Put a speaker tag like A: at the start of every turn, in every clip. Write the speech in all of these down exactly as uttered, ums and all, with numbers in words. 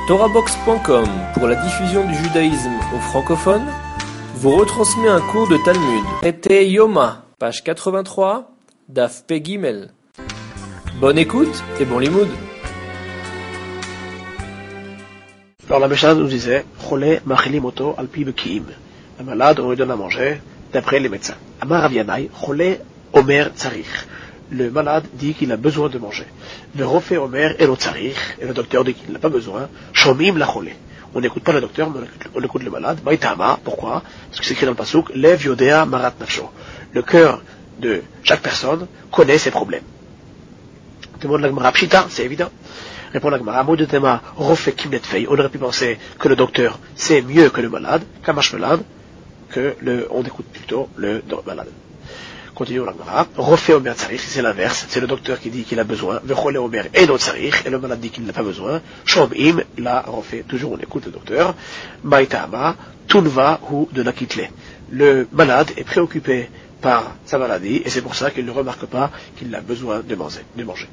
A: Torahbox point com, pour la diffusion du judaïsme aux francophones, vous retransmet un cours de Talmud. Traité Yoma, page quatre-vingt-trois, Daf Pé Gimel. Bonne écoute et bon limoud.
B: Alors la Mishnah nous disait, Cholé machilim oto al pi bekiim. Un malade, on lui donne à manger d'après les médecins. Amar Rav Yanai, Cholé omer tzarich. Le malade dit qu'il a besoin de manger. Le refait omer et le tzarich, et le docteur dit qu'il n'a pas besoin. Shomim la cholé. On n'écoute pas le docteur, mais on écoute le malade. Maïtama, pourquoi? Parce que c'est écrit dans le pasuk, Lev yodea marat nafsho. Le cœur de chaque personne connaît ses problèmes. Demande la Gemara Pshita, c'est évident. Répond la Gemara, mot de tema, refait kimnet fei. On aurait pu penser que le docteur sait mieux que le malade, kamash malade, que le, on écoute plutôt le malade. Continuons la Gemara. Refait omer tzarich, c'est l'inverse. C'est le docteur qui dit qu'il a besoin. Vecholé omer et no tzarich, et le malade dit qu'il n'a pas besoin. Shomim, là, refait, toujours on écoute le docteur. Maïtama, tunva hu de nakitle. Le malade est préoccupé par sa maladie, et c'est pour ça qu'il ne remarque pas qu'il a besoin de manger. De manger.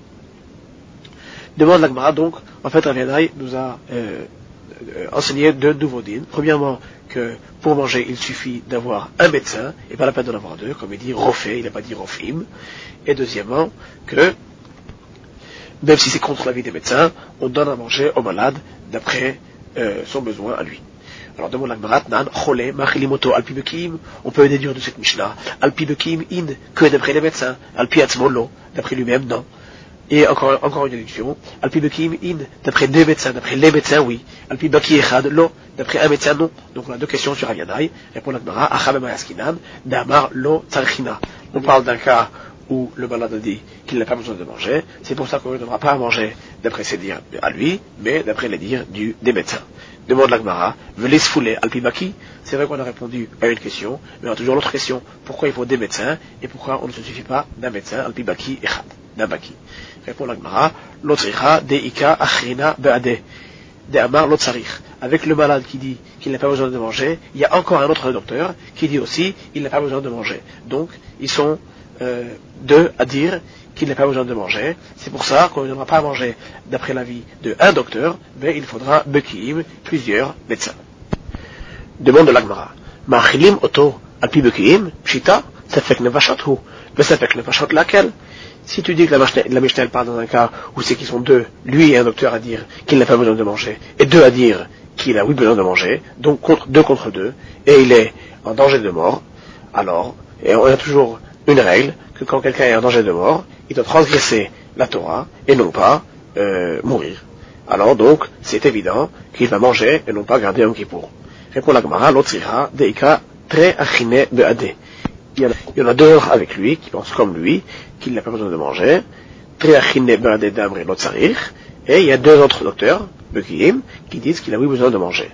B: Demande la Gemara, donc, en fait, Rav Yanai nous a euh, euh, enseigné deux nouveaux dînes. Premièrement, que pour manger, il suffit d'avoir un médecin, et pas la peine d'en avoir deux, comme il dit Rofé, il n'a pas dit Rofim. Et deuxièmement, que, même si c'est contre l'avis des médecins, on donne à manger au malade d'après euh, son besoin à lui. Alors demande la Gemara, Nan, Cholé, Machilimoto, Alpi Bekim, on peut déduire de cette Mishnah, Alpi Bekim, In, que d'après les médecins, Alpi Atzmolo, d'après lui-même, non. Et encore, encore une déduction, Alpi Bekim, In, d'après des médecins, d'après les médecins, oui. Alpi Baki Echad, Lo, d'après un médecin, non. Donc on a deux questions sur Rav Yanai. Répond la Gemara, Achabem Ayaskinan, Damar Lo Tzarchina. On parle d'un cas où le malade a dit qu'il n'a pas besoin de manger. C'est pour ça qu'on ne devra pas manger d'après ses dires à lui, mais d'après les dires du, des médecins. Demande la Gemara, Veles Foulé Alpi Baki. C'est vrai qu'on a répondu à une question, mais on a toujours l'autre question. Pourquoi il faut des médecins et pourquoi on ne se suffit pas d'un médecin, Alpi Baki Echad, d'un Baki? Répond la Gemara, Lotzricha Deika Achrina Beade. De Amar Lotzarich. Avec le malade qui dit qu'il n'a pas besoin de manger, il y a encore un autre docteur qui dit aussi qu'il n'a pas besoin de manger. Donc, ils sont euh, deux à dire qu'il n'a pas besoin de manger. C'est pour ça qu'on ne devra pas manger d'après l'avis de un docteur, mais il faudra Bekiim, plusieurs médecins. Demande de l'Agmara. Machilim oto alpi Bekiim, pshita, ça fait que ne vachot hu. Mais ça fait que ne vachot laquelle? Si tu dis que la Mishnah parle dans un cas où c'est qu'ils sont deux, lui et un docteur à dire qu'il n'a pas besoin de manger, et deux à dire qu'il a oui besoin de manger, donc contre, deux contre deux, et il est en danger de mort, alors, et on a toujours une règle, que quand quelqu'un est en danger de mort, il doit transgresser la Torah, et non pas euh, mourir. Alors donc, c'est évident qu'il va manger, et non pas garder un kippour. Répond la Gemara, l'otzira, deika, tre achine beade. Il y, en a, il y en a deux avec lui, qui pensent comme lui, qu'il n'a pas besoin de manger. Et il y a deux autres docteurs, Bekiim, qui disent qu'il a oui besoin de manger.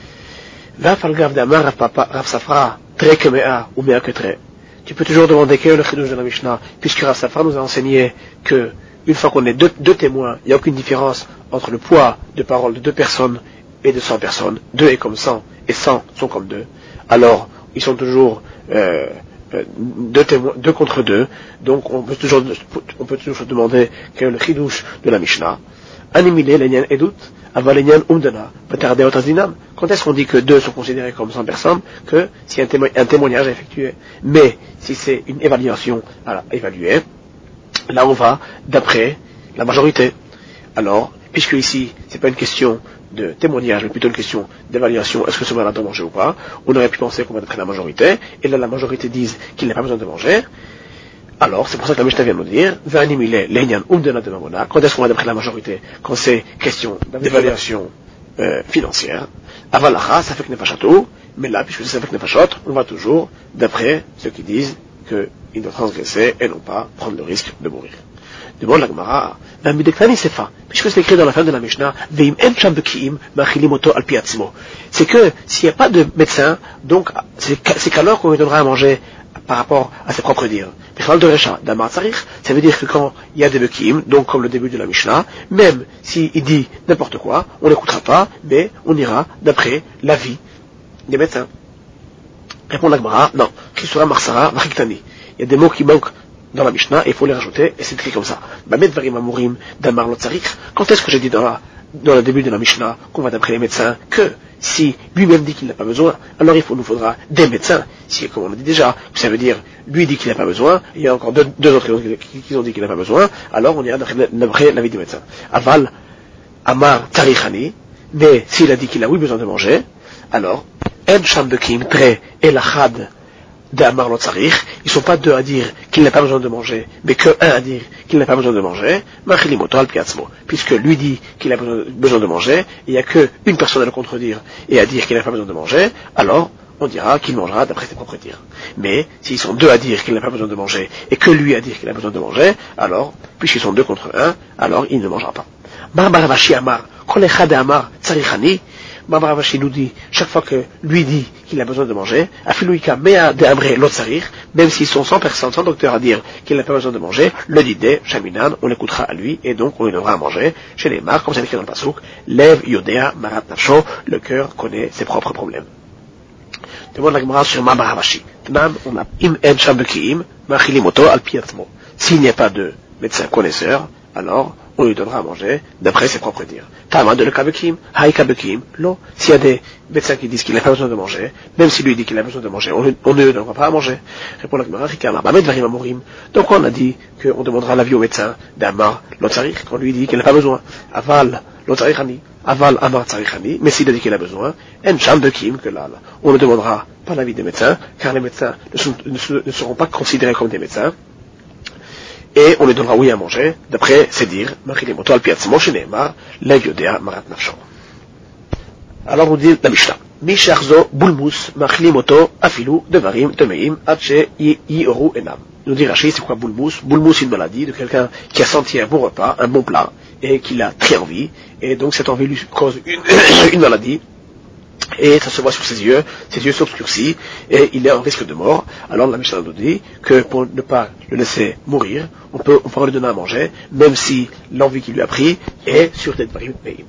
B: Tu peux toujours demander quel est le chidouche de la Mishnah, puisque Rav Safra nous a enseigné que, une fois qu'on est deux, deux témoins, il n'y a aucune différence entre le poids de parole de deux personnes et de cent personnes. Deux est comme cent, et cent sont comme deux. Alors, ils sont toujours, euh, Deux, témoins, deux contre deux, donc on peut toujours, on peut toujours se demander quel est le chidouche de la Mishnah. Animile l'enyan edut, aval l'enyan umdana, patardé otazinam. Quand est-ce qu'on dit que deux sont considérés comme cent personnes, que si un, témo- un témoignage est effectué, mais si c'est une évaluation à évaluer, là on va d'après la majorité. Alors, puisque ici c'est pas une question de témoignage, mais plutôt une question d'évaluation, est-ce que ce malade doit manger ou pas, on aurait pu penser qu'on va d'après la majorité, et là la majorité dise qu'il n'a pas besoin de manger, alors c'est pour ça que la Mishnah vient nous dire, quand est-ce qu'on va d'après la majorité, quand c'est question d'évaluation euh, financière, avalacha, ça fait que n'est pas château, mais là, puisque ça fait que n'est pas château, on va toujours d'après ceux qui disent qu'il doit transgresser et non pas prendre le risque de mourir. Demande la Gemara, puisque c'est écrit dans la fin de la Mishnah, c'est que s'il n'y a pas de médecin, donc c'est, c'est qu'alors qu'on lui donnera à manger par rapport à ses propres dires. Ça veut dire que quand il y a des bekim, donc comme le début de la Mishnah, même s'il dit n'importe quoi, on n'écoutera pas, mais on ira d'après l'avis des médecins. Répond la Gemara, non, Chisura Marsara Vachiktani. Il y a des mots qui manquent dans la Mishnah, et il faut les rajouter, et c'est écrit comme ça. Quand est-ce que j'ai dit dans la dans le début de la Mishnah, qu'on va d'après les médecins, que si lui-même dit qu'il n'a pas besoin, alors il faut, nous faudra des médecins. Si, comme on l'a dit déjà, ça veut dire, lui dit qu'il n'a pas besoin, il y a encore deux, deux autres qui, qui ont dit qu'il n'a pas besoin, alors on ira d'après l'avis des médecins. Aval, Amar, Tarikhani, mais s'il a dit qu'il a oui besoin de manger, alors, En Sham Bekim, Tre, Elachad, d'Amar lo Tsarich, ils sont pas deux à dire qu'il n'a pas besoin de manger, mais que un à dire qu'il n'a pas besoin de manger, Machilimoto al Piatzmo, puisque lui dit qu'il a besoin de manger, il n'y a qu'une personne à le contredire et à dire qu'il n'a pas besoin de manger, alors on dira qu'il mangera d'après ses propres dires. Mais s'ils sont deux à dire qu'il n'a pas besoin de manger et que lui à dire qu'il a besoin de manger, alors, puisqu'ils sont deux contre un, alors il ne mangera pas. Marbaravashi Amar, Kolechad Amar Tsarichani, Marbaravashi nous dit, chaque fois que lui dit qu'il a besoin de manger, Afilouika Mea de Amre Lotzarir, même s'ils sont cent personnes, cent docteurs à dire qu'il n'a pas besoin de manger, le didé, Shaminan, on l'écoutera à lui, et donc on lui donnera à manger. Chez les Mar, comme c'est écrit dans le Pasuk, Lev Yodea Marat Nafsho, le cœur connaît ses propres problèmes. Demande la Gemara sur Marbaravashi. Tnam, on a Im En Shambekiim, Machilimoto al Piatmo. S'il n'y a pas de médecin connaisseur, alors on lui donnera à manger d'après ses propres dires. Tama de le kabekim, haï kabekim, lo. S'il y a des médecins qui disent qu'il n'a pas besoin de manger, même s'il lui dit qu'il a besoin de manger, on, on ne lui donnera pas à manger. Répond la Gemara, Rikama, Bamed Varim Amorim. Donc on a dit qu'on demandera l'avis au médecin d'Amar Lotzarich, qu'on lui dit qu'il n'a pas besoin. Aval Lotzarichani, Aval Amar Tsarichani, mais s'il a dit qu'il a besoin, En Sham Bekim, que là, on ne demandera pas l'avis des médecins, car les médecins ne, sont, ne, ne seront pas considérés comme des médecins. Et on lui donnera oui à manger, d'après ses dires, Machilimoto al Piatzmo Sheneemar, Lev Yodea Marat Nafsho. Alors on dit la Mishnah. Misharzo Bulmus Machilimoto Afilu Devarim Temeim Atche Yioru Enam. Nous dit Rashi, c'est quoi Bulmus? Bulmus, une maladie de quelqu'un qui a senti un bon repas, un bon plat, et qui a très envie, et donc cette envie lui cause une, une maladie. Et ça se voit sur ses yeux, ses yeux s'obscurcissent, et il est en risque de mort. Alors la Mishnah nous dit que pour ne pas le laisser mourir, on peut, on pourra lui donner à manger, même si l'envie qu'il lui a pris est sur des varim peim.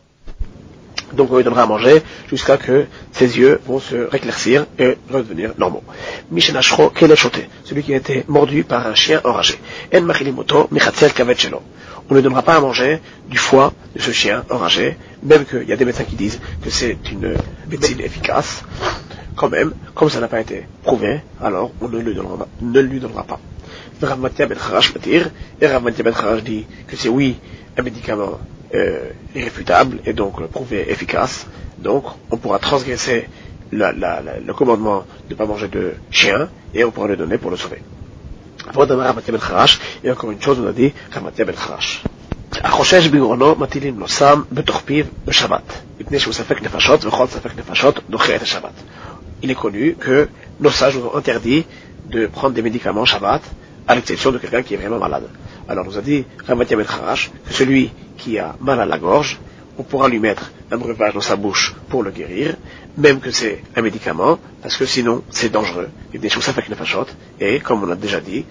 B: Donc on lui donnera à manger jusqu'à que ses yeux vont se réclaircir et redevenir normaux. Mishenashro keleshote, celui qui a été mordu par un chien enragé. En machilimoto michatzel kavet shelo. On ne lui donnera pas à manger du foie de ce chien enragé, même qu'il y a des médecins qui disent que c'est une médecine efficace. Quand même, comme ça n'a pas été prouvé, alors on ne lui donnera, ne lui donnera pas. Rav Mattia ben Charash matir, et Rav Mattia ben Charash dit que c'est oui un médicament euh, irréfutable et donc prouvé efficace, donc on pourra transgresser la, la, la, le commandement de ne pas manger de chien et on pourra le donner pour le sauver. Et encore une chose, on a dit Rav Mattia ben Charash. החושש בגרונו מטילים לו סם בתוך פיו בשבת, מפני שהוא ספק נפשות וכל ספק נפשות דוחה את השבת. Il est connu que nos sages nous ont interdit de prendre des médicaments Shabbat, à l'exception de quelqu'un qui est vraiment malade. Alors nous a dit Rav Mattia ben Charash que celui qui a mal à la gorge, on pourra lui mettre un breuvage dans sa bouche pour le guérir, même que c'est un médicament, parce que sinon c'est dangereux. Et comme on l'a déjà dit,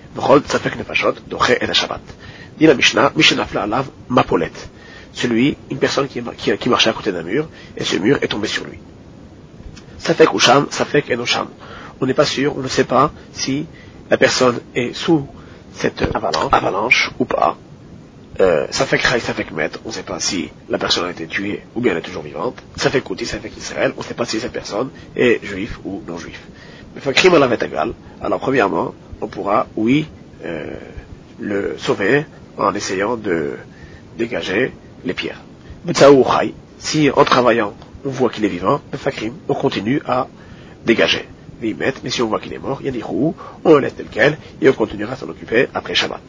B: dit la Mishnah, Mishnafla alav mapolet. Celui, une personne qui, qui, qui marchait à côté d'un mur, et ce mur est tombé sur lui. Safek usham, safek enosham. On n'est pas sûr, on ne sait pas si la personne est sous cette avalanche, avalanche ou pas. Euh, ça fait Khaï, ça fait Met, on ne sait pas si la personne a été tuée ou bien elle est toujours vivante. Ça fait Kouti, ça fait Israël, on ne sait pas si cette personne est juif ou non juif. Mais fait crime à la vétagal. Alors premièrement, on pourra, oui, euh, le sauver en essayant de dégager les pierres. Betsaou Khaï, si en travaillant on voit qu'il est vivant, fait crime, on continue à dégager. Mais si on voit qu'il est mort, il y a des roues, on le laisse tel quel et on continuera à s'en occuper après Shabbat.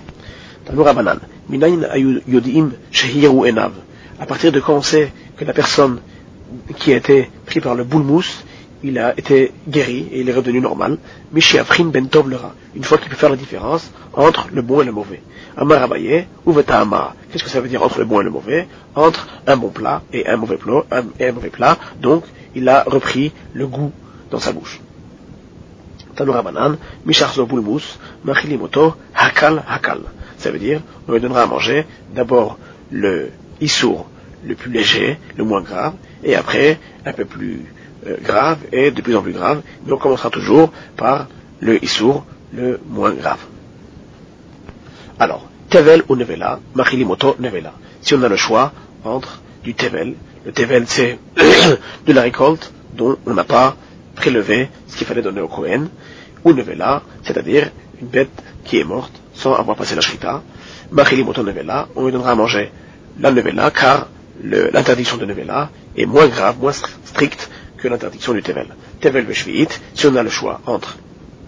B: À partir de quand on sait que la personne qui a été prise par le boulmous, il a été guéri et il est redevenu normal. Une fois qu'il peut faire la différence entre le bon et le mauvais. Amar Abaye ou Veta Amar. Qu'est-ce que ça veut dire entre le bon et le mauvais? Entre un bon plat et un mauvais plat, un, et un mauvais plat. Donc il a repris le goût dans sa bouche. Tanura Banan, Misharzo boulmous, Machilimoto, Hakal Hakal. Ça veut dire, on lui donnera à manger d'abord le issour le plus léger, le moins grave, et après un peu plus euh, grave et de plus en plus grave. Mais on commencera toujours par le issour le moins grave. Alors, tevel ou nevela, machilimoto nevela. Si on a le choix entre du tevel. Le tevel, c'est de la récolte dont on n'a pas prélevé ce qu'il fallait donner au Kohen, ou nevela, c'est-à-dire une bête qui est morte sans avoir passé la shrita. Machilimoto nevela, on lui donnera à manger la nevela, car le, l'interdiction de nevela est moins grave, moins stricte que l'interdiction du tevel. Tevel ve shvi'it, si on a le choix entre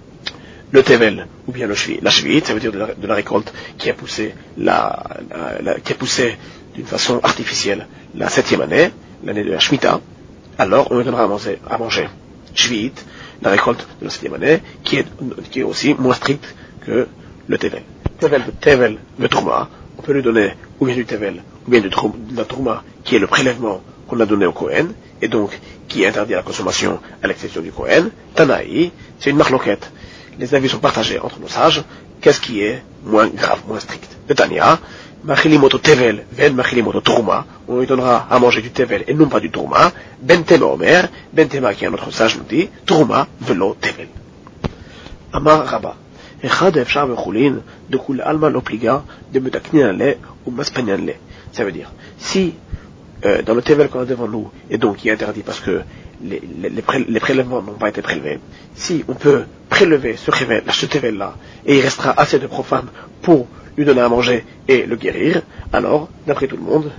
B: le tevel ou bien le shvi'it, la shvi'it, ça veut dire de la, de la récolte qui a poussé la, la, la, qui a poussé d'une façon artificielle la septième année, l'année de la Shemitah, alors on lui donnera à manger, à manger shvi'it, la récolte de la septième année, qui est, qui est aussi moins stricte que le tevel. Tevel, tevel, le trouma, on peut lui donner ou bien du tevel, ou bien du trou, de la trouma, qui est le prélèvement qu'on a donné au Kohen, et donc qui est interdit à la consommation à l'exception du Kohen. Tanaï, c'est une marloquette. Les avis sont partagés entre nos sages. Qu'est-ce qui est moins grave, moins strict? Le Tania, machilimoto tevel, ven machilimoto trouma, on lui donnera à manger du tevel et non pas du trouma. Bentema omer, bentema qui est un autre sage nous dit, trouma velo tevel. Amar Rabba. אחד אפשר בחולין, דכולי עלמא לא פליגה, דמתקנין לה ומספנין לה. Ça veut dire, si euh, dans le tevel qu'on a devant nous, et donc qui est interdit parce que les, les, les, pré- les prélèvements n'ont pas été prélevés, si on peut prélever ce, rével, ce tevel-là, et il restera assez de profanes pour lui donner à manger et le guérir, alors, d'après tout le monde,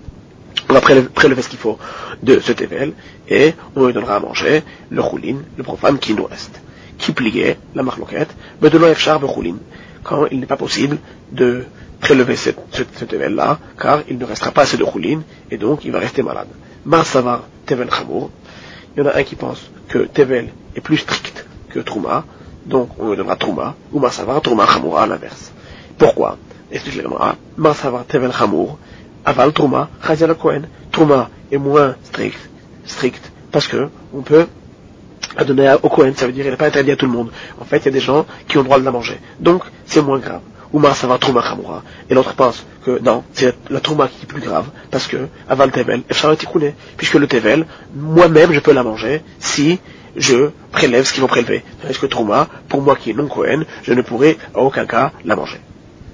B: on va prélever, prélever ce qu'il faut de ce tevel, et on lui donnera à manger le choulin, le profane qui nous reste. Qui pliait la marloquette, mais de l'oefchar bechoulin, quand il n'est pas possible de prélever ce, ce, ce tevel-là, car il ne restera pas assez de choulin, et donc il va rester malade. Mar savar tevel chamour, il y en a un qui pense que tevel est plus strict que trouma, donc on lui donnera trouma, ou mar savar trouma chamoura à l'inverse. Pourquoi? Explique le Gemara. Mar savar tevel chamour, aval trouma, chazia le Kohen. Trouma est moins strict, strict, parce que on peut à donner au Kohen, ça veut dire qu'il n'est pas interdit à tout le monde. En fait, il y a des gens qui ont le droit de la manger. Donc, c'est moins grave. Oumar ça va trouma chamoura. Et l'autre pense que non, c'est la trouma qui est plus grave, parce que, avant le tevel, efchar tikouné. Puisque le tevel, moi-même, je peux la manger si je prélève ce qu'il faut prélever. Tandis que trouma, pour moi qui est non Kohen, je ne pourrai à aucun cas la manger.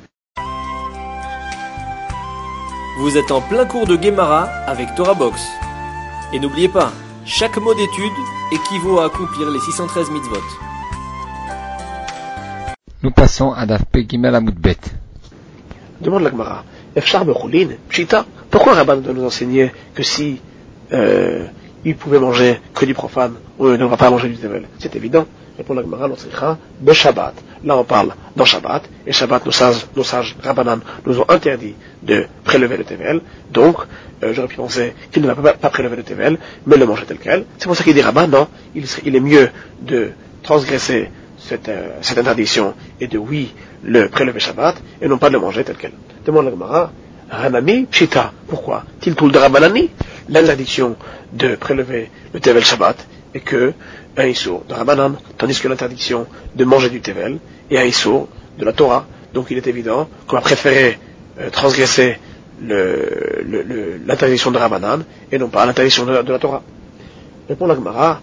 A: Vous êtes en plein cours de Gemara avec Torah Box. Et n'oubliez pas, chaque mot d'étude équivaut à accomplir les six cent treize mitzvot.
C: Nous passons à Daf Pegimel Amud Bet.
B: Demande la Gemara. Efchar bechoulin, pshita. Pourquoi Rabban doit nous enseigner que si euh, il pouvait manger que du profane, on ne va pas manger du tevel? C'est évident. Répond la Gemara, l'Otsricha, be Shabbat. Là on parle dans Shabbat, et Shabbat, nos sages, nos sages Rabbanan nous ont interdit de prélever le tevel, donc euh, j'aurais pu penser qu'il ne va pas, pas prélever le tevel, mais le manger tel quel. C'est pour ça qu'il dit Rabban, non, il, il est mieux de transgresser cette, euh, cette interdiction et de oui le prélever Shabbat, et non pas de le manger tel quel. Demande la Gemara, Hanami Pshita. Pourquoi? Tiltul de Rabbanani, l'interdiction de prélever le tevel Shabbat, et que un issour de Rabbanan, tandis que l'interdiction de manger du tevel est un issour de la Torah. Donc il est évident qu'on va préférer euh, transgresser le, le, le, l'interdiction de Rabbanan et non pas l'interdiction de, de la Torah. Répond la Gemara,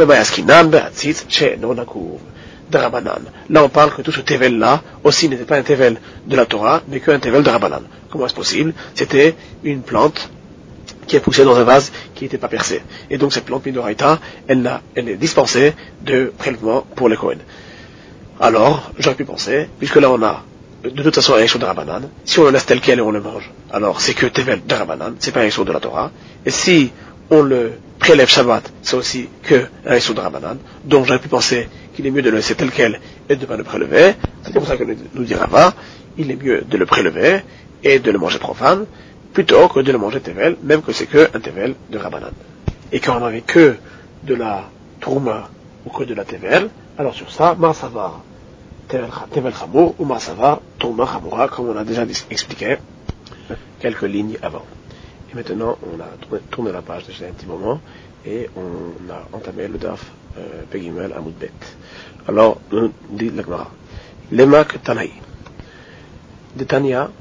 B: de Rabbanan. Là on parle que tout ce tevel là aussi n'était pas un tevel de la Torah, mais qu'un tevel de Rabbanan. Comment est-ce possible? C'était une plante qui est poussée dans un vase qui n'était pas percé. Et donc cette plante Midoraita, elle, elle est dispensée de prélèvement pour les Kohen. Alors, j'aurais pu penser, puisque là on a de toute façon un issur de Rabbanan, si on le laisse tel quel et on le mange, alors c'est que tevel de Rabbanan, c'est pas un issur de la Torah. Et si on le prélève Shabbat, c'est aussi que un issur de Rabbanan. Donc j'aurais pu penser qu'il est mieux de le laisser tel quel et de ne pas le prélever. C'est pour ça que nous dit Rava, il est mieux de le prélever et de le manger profane, plutôt que de le manger tevel, même que c'est que un tevel de Rabbanan. Et quand on n'avait que de la trouma ou que de la tevel, alors sur ça, mar savar tevel chamour ou mar savar trouma chamoura, comme on a déjà expliqué quelques lignes avant. Et maintenant, on a tourné, tourné la page déjà un petit moment, et on a entamé le daf euh, Pegimel Amud Bet. Alors, nous dit la Gemara, Lemak Tanaï. De Tania,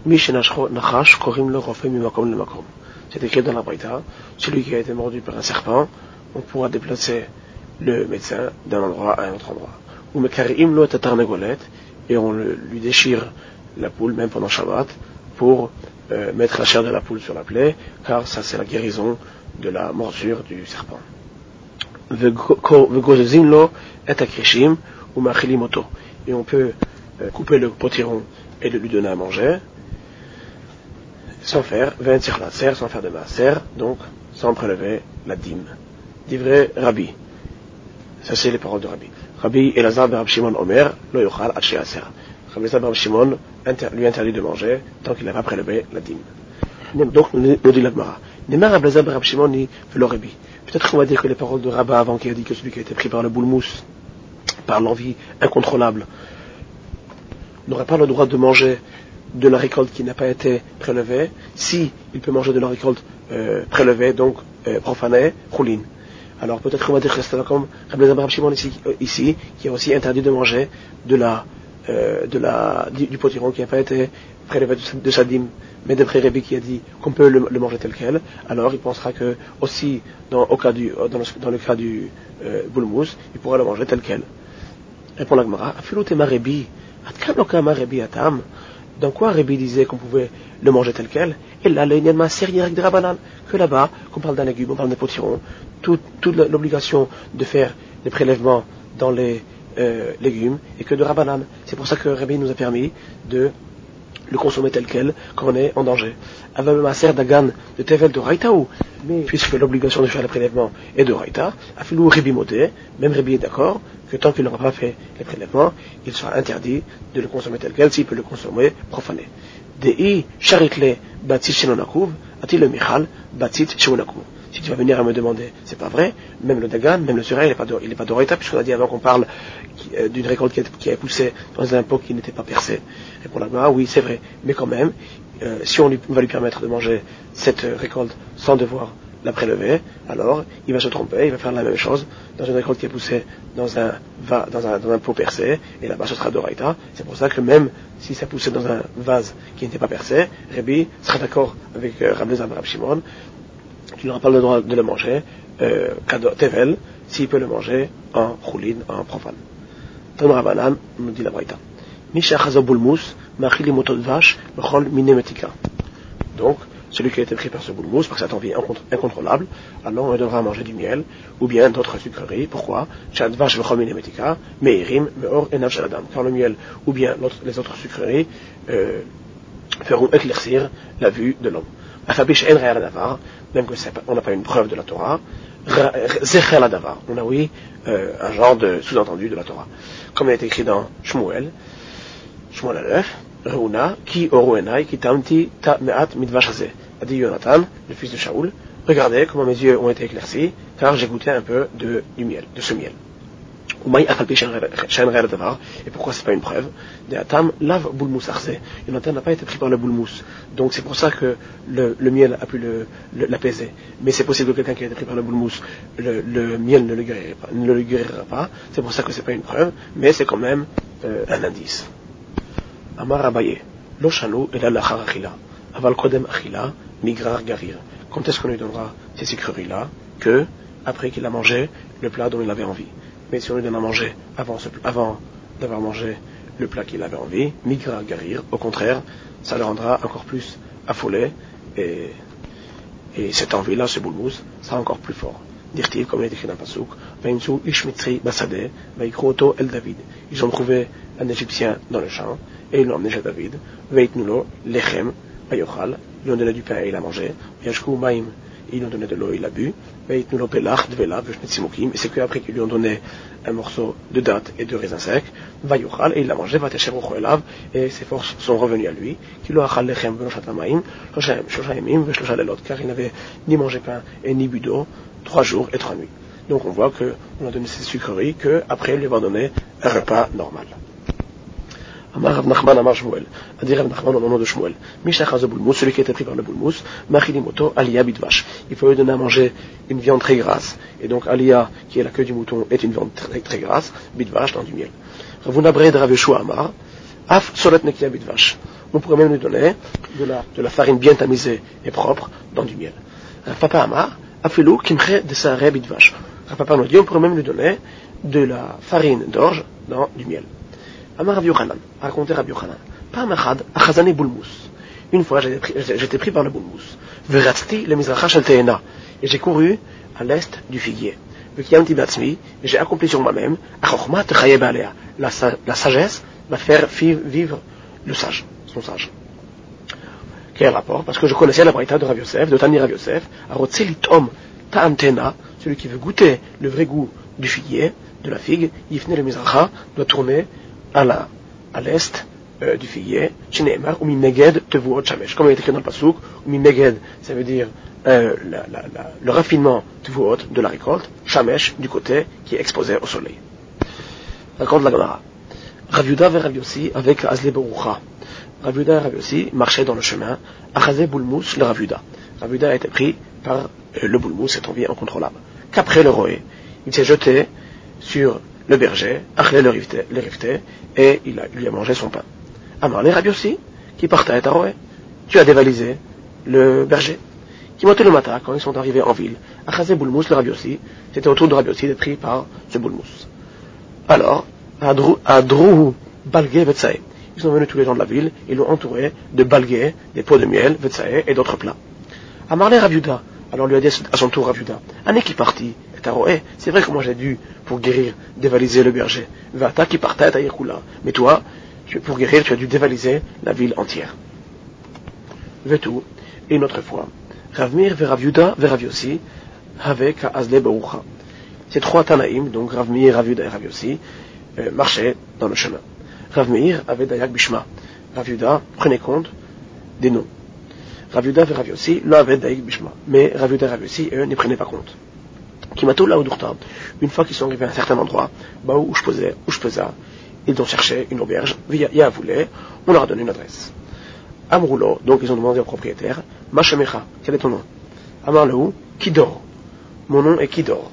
B: c'est écrit dans la Braïta, celui qui a été mordu par un serpent, on pourra déplacer le médecin d'un endroit à un autre endroit. Ou mekarim lo tatarnegolet, et on le, lui déchire la poule, même pendant Shabbat, pour euh, mettre la chair de la poule sur la plaie, car ça c'est la guérison de la morsure du serpent. Vegozezin lo et akrishim ou machilim oto. Et on peut euh, couper le potiron et le lui donner à manger, sans faire vingt tirlatser, sans faire de maaser, donc sans prélever la dîme. Divrei Rabbi. Ça c'est les paroles de Rabbi. Rabbi Elazar ben Rabbi Shimon Omer lo yochal ad she'aser. Rabbi Elazar ben Rabbi Shimon lui interdit de manger tant qu'il n'a pas prélevé la dîme. Donc nous dit l'Agmara. Nemar Rabbi Elazar ben Rabbi Shimon ni velo Rabbi. Peut-être qu'on va dire que les paroles de Rabba avant qui a dit que celui qui a été pris par le boulmousse, par l'envie incontrôlable, n'aurait pas le droit de manger de la récolte qui n'a pas été prélevée, si il peut manger de la récolte euh, prélevée, donc euh, profanée, choulin. Alors peut-être qu'on va dire que c'est comme Rabbi Elazar ben Rabbi Shimon ici, euh, ici, qui a aussi interdit de manger de la, euh, de la, du, du potiron qui n'a pas été prélevé de sa, de sa dîme, mais d'après Rabbi qui a dit qu'on peut le, le manger tel quel, alors il pensera que aussi dans, au cas du, dans, le, dans le cas du euh, boulmousse, il pourra le manger tel quel. Répond la Gemara, Afilotema Rabbi, Atkam lokama Rabbi atam. Dans quoi Rabbi disait qu'on pouvait le manger tel quel? Et là, le Inyanma sérieux avec des rabanan, que là-bas, qu'on parle d'un légume, on parle d'un potiron, toute, toute l'obligation de faire des prélèvements dans les euh, légumes, et que de rabanan. C'est pour ça que Rabbi nous a permis de le consommer tel quel quand on est en danger. Avec le maaser d'agan de tevel de raïtaou, mais puisque l'obligation de faire le prélèvement est de raïta, afilou Rabbi modé, même Rabbi est d'accord que tant qu'il n'aura pas fait les prélèvements, il sera interdit de le consommer tel quel s'il peut le consommer profané. Dei charitle batit shenonakuv, ati le michal batit shenonakuv. Si tu vas venir à me demander, c'est pas vrai, même le dagan, même le surel, il n'est pas d'oreita, puisqu'on a dit avant qu'on parle euh, d'une récolte qui a, qui a poussé dans un pot qui n'était pas percé. Répond la Gemara, oui, c'est vrai, mais quand même, euh, si on, lui, on va lui permettre de manger cette euh, récolte sans devoir la prélever, alors il va se tromper, il va faire la même chose dans une récolte qui est poussée dans un, va, dans un, dans un pot percé, et là-bas ce sera d'oreita. C'est pour ça que même si ça poussait dans un vase qui n'était pas percé, Rabbi sera d'accord avec euh, Rabbi Elazar ben Rabbi Shimon, il n'aura pas le droit de le manger, euh, tevel, s'il peut le manger en choulin, en profane. Tan Rabbanan, nous dit la Braïta. Misha chazo boulmous, machili moto de vache, bechol minemetika. Donc, celui qui a été pris par ce boulmous, par cette envie incontrôlable, alors on devra manger du miel, ou bien d'autres sucreries. Pourquoi? Chad vache bechol minemetika, meirim, meor enav shaladam. Car le miel, ou bien les autres sucreries, euh, feront éclaircir la vue de l'homme. Afabish en réal davar, même que on n'a pas une preuve de la Torah, zecher la davar, on a oui euh, un genre de sous-entendu de la Torah. Comme il est écrit dans Shmuel, Shmuel Aleph, Reuna, ki oru enai, ki tamti ta me'at midvash hazeh. A dit Jonathan, le fils de Shaoul, regardez comment mes yeux ont été éclaircis, car j'ai goûté un peu de, du miel, de ce miel. Et pourquoi c'est pas une preuve? De Atam lave boulmous arcé. Jonathan n'a pas été pris par le boulmous, donc c'est pour ça que le, le miel a pu le, le, l'apaiser. Mais c'est possible que quelqu'un qui a été pris par le boulmous, le, le miel ne le guérira pas, ne le guérira pas. C'est pour ça que c'est pas une preuve, mais c'est quand même euh, un indice. Amar Abaye, lo shanu ela lachar achila, aval kodem achila, migrar garir. Quand est-ce qu'on lui donnera ces sucreries-là? Que après qu'il a mangé le plat dont il avait envie. Mais si on lui donne à manger avant, ce, avant d'avoir mangé le plat qu'il avait envie, migra garir, au contraire, ça le rendra encore plus affolé, et, et cette envie-là, ce boulmous, sera encore plus fort. Dirtiv, comme il est écrit dans le Pasuk, Vaimsu ishmitri basade, vaikroto el David. Ils ont trouvé un Égyptien dans le champ, et ils l'ont emmené chez David, veitnulo lechem, vayochal, ils lui ont donné du pain et il a mangé, yashku maim, ils lui ont donné de l'eau, il a bu, et c'est qu'après qu'ils lui ont donné un morceau de date et de raisin sec, vayochal, et il l'a mangé, et ses forces sont revenues à lui, car il n'avait ni mangé pain et ni bu d'eau, trois jours et trois nuits. Donc on voit qu'on a donné ces sucreries qu'après il lui va donner un repas normal. Amar Rav Nachman Amar Shmuel, a dit Rav Nachman au nom de Shmuel, Misha chazo boulmous, celui qui a été pris par le boulmous, machilimoto aliyah bidvash. Il faut lui donner à manger une viande très grasse, et donc aliyah, qui est la queue du mouton, est une viande très, très grasse, bidvash dans du miel. Ravuna Bred Rav Yeshua Amar, af solet nekia bidvash. On pourrait même lui donner de la, de la farine bien tamisée et propre dans du miel. Rav Papa Amar, afilou kimche de saare bidvash. Rav Papa nous dit, on pourrait même lui donner de la farine d'orge dans du miel. Amar Rabbi Yochanan, a raconté Rabbi Yochanan. Pam achad, achazane boulmous. Une fois, j'étais pris, j'étais pris par le boulmous. Veratzti le mizracha shel teena. Et j'ai couru à l'est du figuier. V'kiyamti batzmi. Et j'ai accompli sur moi-même. Achochma techaye ba'alea. La la sagesse va faire vivre le sage, son sage. Quel rapport? Parce que je connaissais la braïta de Rav Yosef, de Tani Rav Yosef. Arotze litom ta'am teena. Celui qui veut goûter le vrai goût du figuier, de la figue, yifne le mizracha, doit tourner à la, à l'est, euh, du figuier, Shineemar, ou mineged tevuot shamesh. Comme il est écrit dans le pasouk, ou mineged, ça veut dire, euh, la, la, la, le raffinement tevuot de la récolte, shamesh, du côté qui est exposé au soleil. Raconte la Gemara. Rav Yuda et Rav Yossi avec Azle Berucha. Rav Yuda et Rav Yossi marchaient dans le chemin, Achazé Boulmous, le Rav Yuda. Rav Yuda a été pris par euh, le boulmous, cette envie incontrôlable. Qu'après le roé, il s'est jeté sur le berger, Achlé le rifté, et il, a, il lui a mangé son pain. Amar les Rav Yossi, qui partait à roé, tu as dévalisé le berger. Qui montait le matin, quand ils sont arrivés en ville, Achazé Boulmous, le Rav Yossi, c'était autour de Rav Yossi d'être pris par ce boulmous. Alors, à Drouhu, Balgué, Vetsae. Ils sont venus tous les gens de la ville, ils l'ont entouré de balgué, des pots de miel, Vetsae, et d'autres plats. Amarlé Rav Yuda, alors lui a dit à son tour Rav Yuda, Ané qui partit, et Aroé, c'est vrai que moi j'ai dû, pour guérir, dévaliser le berger. Vata qui partait à Yekula. Mais toi, pour guérir, tu as dû dévaliser la ville entière. Vetou, et une autre fois, Ravmir ve Rav Yuda ve Rav Yossi, avec Azle Berucha. Ces trois Tanaïm, donc Ravmir, Rav Yuda et Rav Yossi, euh, marchaient dans le chemin. Ravmir avait Dayak Bishma. Rav Yuda prenait compte des noms. Rav Yuda et Rav Yossi, là avait Dayak Bishma. Mais Rav Yuda et Rav Yossi, eux, n'y prenaient pas compte. Kimato là où d'Urta, une fois qu'ils sont arrivés à un certain endroit, bah où je posais, où je pesais, ils ont cherché une auberge, via voulait, on leur a donné une adresse. Amroulo, donc ils ont demandé au propriétaire, Machamecha, quel est ton nom? Amar Lehou, Kidor. Mon nom est Kidor.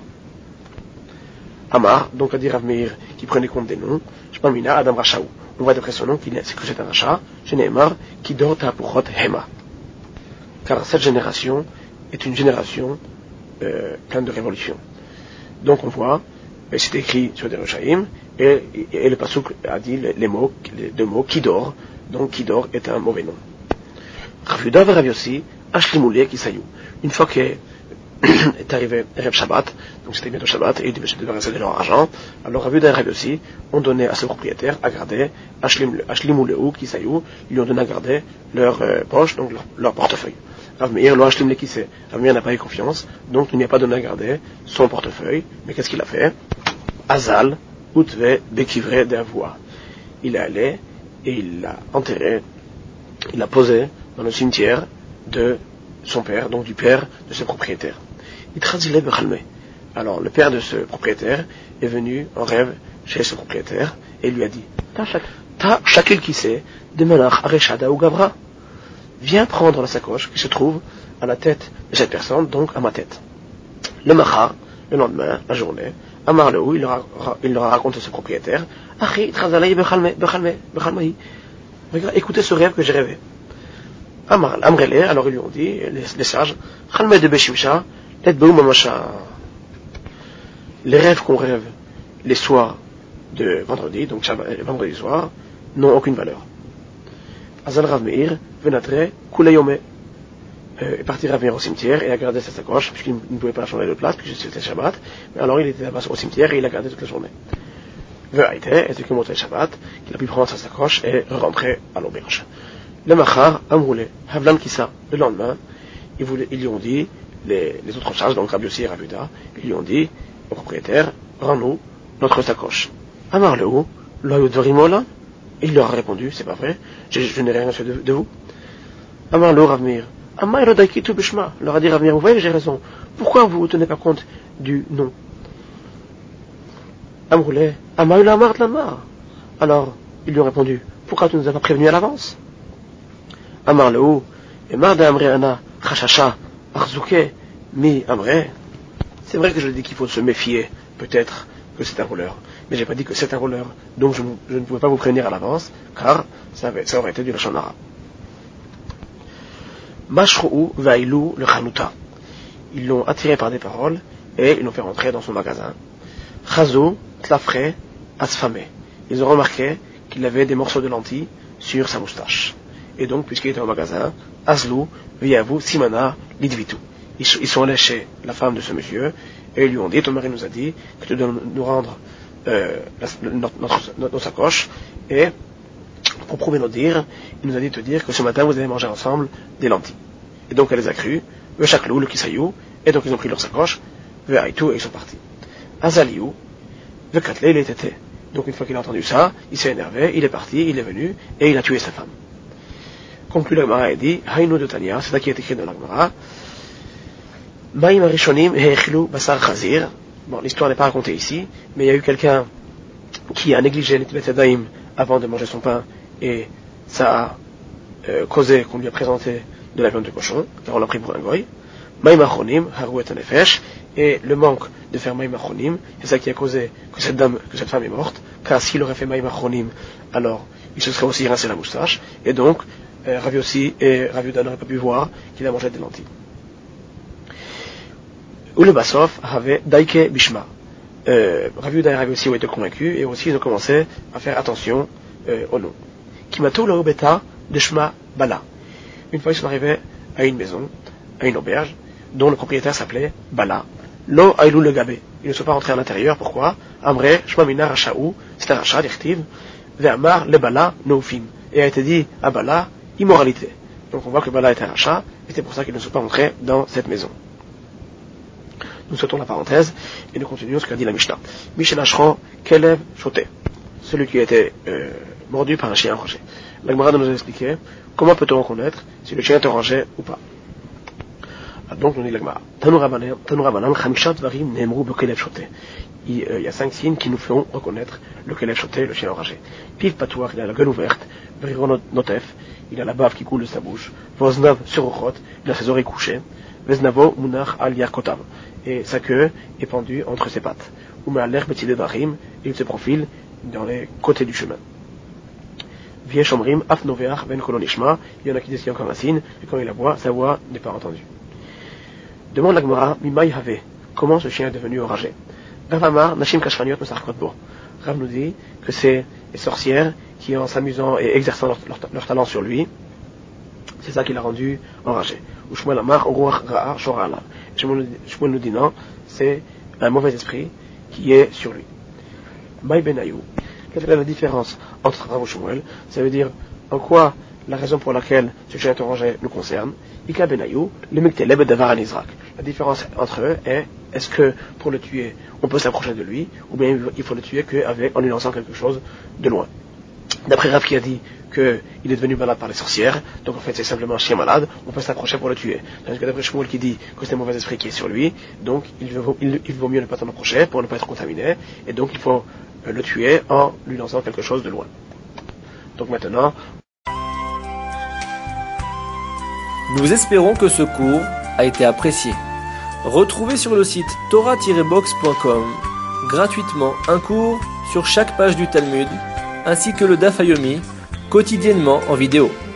B: Amar, donc a dit Rav Meir, qui prenait compte des noms, Shpamina Adam Rachaou. On voit d'après son nom qu'il c'est que c'est un rachat, Sheneemar, Kidor Ta'apuchot Hema. Car cette génération est une génération euh, pleine de révolution. Donc on voit, et c'est écrit sur des Rechaïm, et, et, et le Pasuk a dit les, les mots, les deux mots, Kidor, donc Kidor est un mauvais nom. Rav Yuda et Rav Yossi, Ashlimoulié Kisayou. Une fois que est arrivé Erev Shabbat, donc c'était bientôt Shabbat, et ils devaient se débarrasser de leur argent. Alors Rav Yuda et Rav Yossi ont donné à ce propriétaire à garder Ashlimou Lehou Kisayou, ils lui ont donné à garder leur euh, poche, donc leur, leur portefeuille. Rav Meir, lo Ashlim le Kisé. Rav Meir n'a pas eu confiance, donc il n'y a pas donné à garder son portefeuille. Mais qu'est-ce qu'il a fait? Azal, Utve, Bekivre, Deavoua. Il est allé et il l'a enterré, il l'a posé dans le cimetière de son père, donc du père de ce propriétaire. Itrazile Bechalme. Alors le père de ce propriétaire est venu en rêve chez ce propriétaire et lui a dit Ta Shakil Kisé, de Melach Areshada ou Gavra. Viens prendre la sacoche qui se trouve à la tête de cette personne, donc à ma tête. Le Machar, le lendemain, la journée, Amar Lehou, il leur a, il leur a raconté ce propriétaire, Achi, Trazalei Bechalme, Bechalme, Bechalmei. Regarde, écoutez ce rêve que j'ai rêvé. Amar, Amrele, alors ils lui ont dit, les, les sages, Chalme de Beshimsha, let Beou Mamasha. Les rêves qu'on rêve les soirs de vendredi, donc vendredi soir, n'ont aucune valeur. Azal Rav Meir, Venatre, Kouleyome, est parti Rav Meir au cimetière et a gardé sa sacoche, puisqu'il ne pouvait pas changer de place, puisque c'était Shabbat, mais alors il était là-bas au cimetière et il a gardé toute la journée. Ve'aite, était que monté Shabbat, qu'il a pu prendre sa sacoche et rentrer à l'auberge. Le Machar, Amroulé, Havlan Kissa, le lendemain, ils, voulaient, ils lui ont dit, les, les autres charges, donc Rav Yossi et Rav Yuda, ils lui ont dit au propriétaire, rends-nous notre sacoche. Amar Lehou, Loyot Varimola, et il leur a répondu, c'est pas vrai, je, je n'ai rien reçu de, de vous. Amar Lehou Rav Meir, Amar Rodaikitu Bishma, leur a dit Rav Meir, vous voyez, j'ai raison, pourquoi vous ne tenez pas compte du nom? Amroulé, Amar Ulamar Lamar. Alors, ils lui ont répondu, pourquoi tu ne nous as pas prévenu à l'avance? Amar Lehou, Emar de Amre Ana, Chachasha, Arzouke, Mi Amre. C'est vrai que je dis qu'il faut se méfier, peut-être, que c'est un rouleur. Mais j'ai pas dit que c'est un rouleur. Donc je, je ne pouvais pas vous prévenir à l'avance, car ça, avait, ça aurait été du Lachon Hara. Mashrou Vailou le Chanouta. Ils l'ont attiré par des paroles, et ils l'ont fait rentrer dans son magasin. Chazo, Tlafre, Asfame. Ils ont remarqué qu'il avait des morceaux de lentilles sur sa moustache. Et donc, puisqu'il était au magasin, Azlou, Viavu, Simana, Lidvitu. Ils sont allés chez la femme de ce monsieur, et ils lui ont dit, ton mari nous a dit que tu dois nous rendre euh, notre, notre, notre, notre sacoche, et pour prouver nos dires, il nous a dit de te dire que ce matin vous avez mangé ensemble des lentilles. Et donc elle les a crues, le chaklou, le kisayou, et donc ils ont pris leur sacoche, le haïtou, et ils sont partis. Azaliou, le katlé, il était. Donc une fois qu'il a entendu ça, il s'est énervé, il est parti, il est venu, et il a tué sa femme. Conclut la Gemara et dit, Haïnou de Tania, c'est ça qui est écrit dans la Gemara, Maïm Arishonim Hechilu Basar Chazir. Bon, l'histoire n'est pas racontée ici, mais il y a eu quelqu'un qui a négligé les Tibet Yadayim avant de manger son pain, et ça a euh, causé qu'on lui a présenté de la viande de cochon, car on l'a pris pour un goy. Maïm Achonim, Haru et Anefesh, et le manque de faire Maïm Achonim, c'est ça qui a causé que cette dame, que cette femme est morte, car s'il aurait fait Maïm Achonim, alors il se serait aussi rincé la moustache, et donc euh, Rav Yossi et Rav Yudan n'auraient pas pu voir qu'il a mangé des lentilles. Ou le Bassof avait Daike Bishma. Euh, Rav Yudan et Rav Yossi ont été convaincus, et aussi ils ont commencé à faire attention euh, au nom. Kimatou la Obeta de Shma Bala. Une fois ils sont arrivés à une maison, à une auberge, dont le propriétaire s'appelait Bala. Lo Ailou le Gabé. Ils ne sont pas rentrés à l'intérieur, pourquoi? Amre, Shma Mina Rachaou, c'est un rachat, d'Irtiv, Ve'amar le Bala Noufim. Et a été dit à Bala, immoralité. Donc on voit que Bala était un rachat, et c'est pour ça qu'ils ne sont pas rentrés dans cette maison. Nous sautons la parenthèse, et nous continuons ce qu'a dit la Mishnah. Mishnah Shro, Kelev Shoté. Celui qui a été euh, mordu par un chien enragé. La Gemara nous a expliqué comment peut-on reconnaître si le chien est enragé ou pas. Donc, nous dit la Gemara. Tanu Rabanan, Chamishat Varim Nemru Bekelev Shoté. Il y a cinq signes qui nous feront reconnaître le Kelev Shoté, le chien enragé. Piv Patouar, il a la gueule ouverte. Vriron Notef, il a la bave qui coule de sa bouche. Voznav Surochot, il a ses oreilles couchées. Veznavo Munach Al Yarkotav, et sa queue est pendue entre ses pattes. Umealer Betide Varim, il se profile dans les côtés du chemin. Viesh Omrim, Afnoveach Ben Kolonishma, il y en a qui disent qu'il y a encore un signe, et quand il la voit, sa voix n'est pas entendue. Demande la Gemara, Mimai Have, comment ce chien est devenu enragé? Rav Amar, Nashim Kashfaniot Mesarkotbo. Rav nous dit que c'est les sorcières qui, en s'amusant et exerçant leur, leur, leur talent sur lui, c'est ça qui l'a rendu enragé. Ou Shmuel Amar, Oruach Ra'a Shorala. Shmuel nous dit non, c'est un mauvais esprit qui est sur lui. Maï Benayou. Quelle est la différence entre Rav et Shmuel? Ça veut dire en quoi la raison pour laquelle ce chien est enragé nous concerne. Ika Benayou, le Mikteleb Davar Anizrak. La différence entre eux est est-ce que pour le tuer on peut s'approcher de lui, ou bien il faut le tuer qu'avec, en lui lançant quelque chose de loin. D'après Rav qui a dit qu'il est devenu malade par les sorcières, donc en fait c'est simplement un chien malade, on peut s'approcher pour le tuer. Tandis que d'après Shmuel qui dit que c'est un mauvais esprit qui est sur lui, donc il vaut, il, il vaut mieux ne pas s'en approcher pour ne pas être contaminé, et donc il faut euh, le tuer en lui lançant quelque chose de loin. Donc maintenant...
A: Nous espérons que ce cours a été apprécié. Retrouvez sur le site torah tiret box point com gratuitement un cours sur chaque page du Talmud, ainsi que le Daf Yomi, quotidiennement en vidéo.